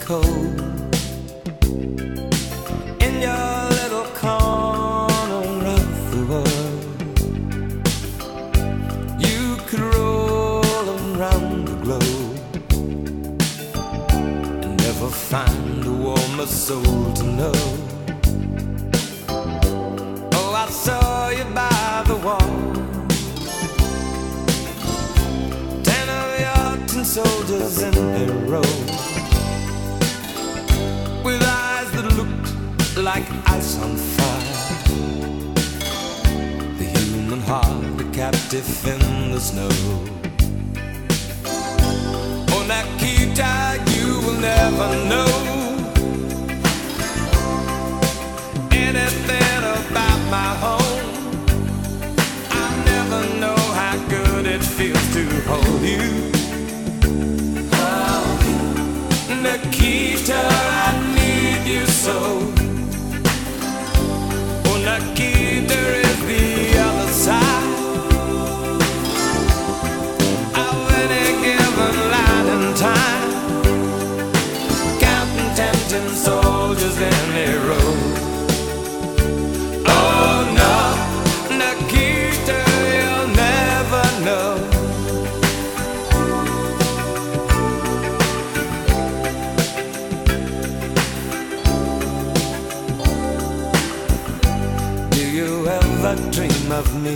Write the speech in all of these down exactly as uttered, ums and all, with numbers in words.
cold in your little corner of the world. You could roll around the globe and never find a warmer soul to know. Oh, I saw you by the wall, ten of your tin soldiers in a row, with eyes that looked like ice on fire. The human heart, a captive in the snow. Oh, Nikita, you will never know anything about my home. I never know how good it feels to hold you. Oh, Nikita, I need you so. Oh, Nikita is the other side of any given line in time, counting ten tin soldiers in a row. Oh no, Nikita, you'll never know. Do you ever dream of me?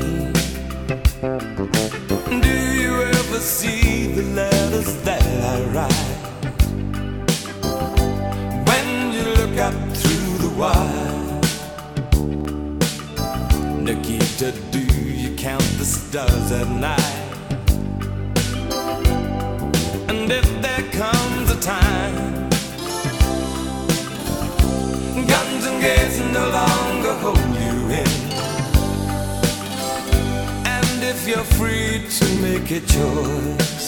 Do you ever see the letters that I write? When you look up through the wire, Nikita, do you count the stars at night? And if there comes a time guns and gates no longer hold you in, and if you're free to make a choice,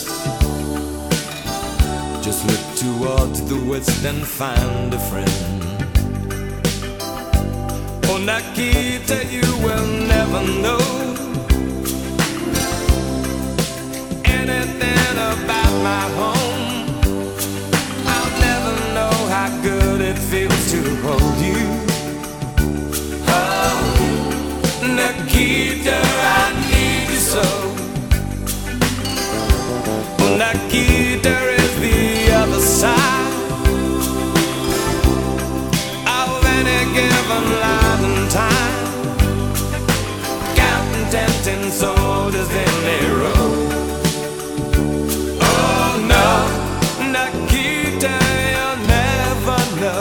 just look towards the west and find a friend. Oh, Nikita, you will never know anything about my home. I'll never know how good it feels to hold you. Oh, Nikita, I need you so. Oh, Nikita is the other side of any given line in time, counting ten tin soldiers in a row. Oh no, Nikita, you'll never know.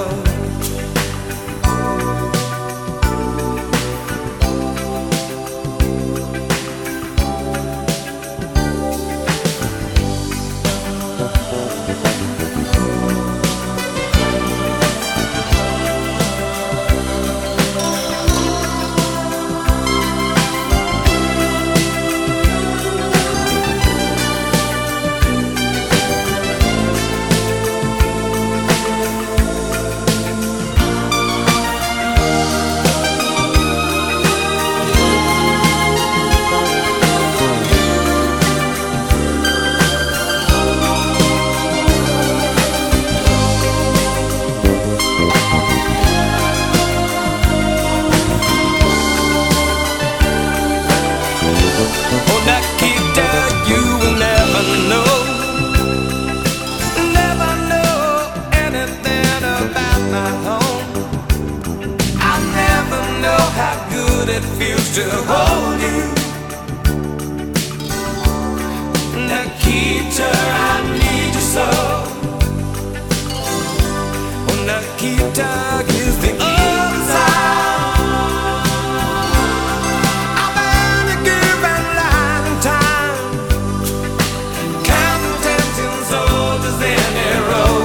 It feels to hold you. Nikita, I need you so. Oh, Nikita is the other side of any given line in time, counting ten tin soldiers in a row.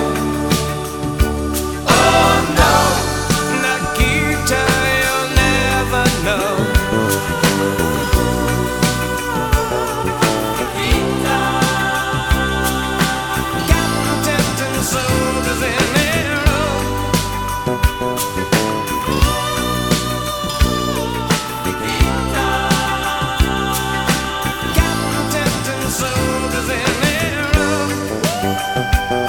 Oh no, Nikita, you'll never know. Soldiers in a row.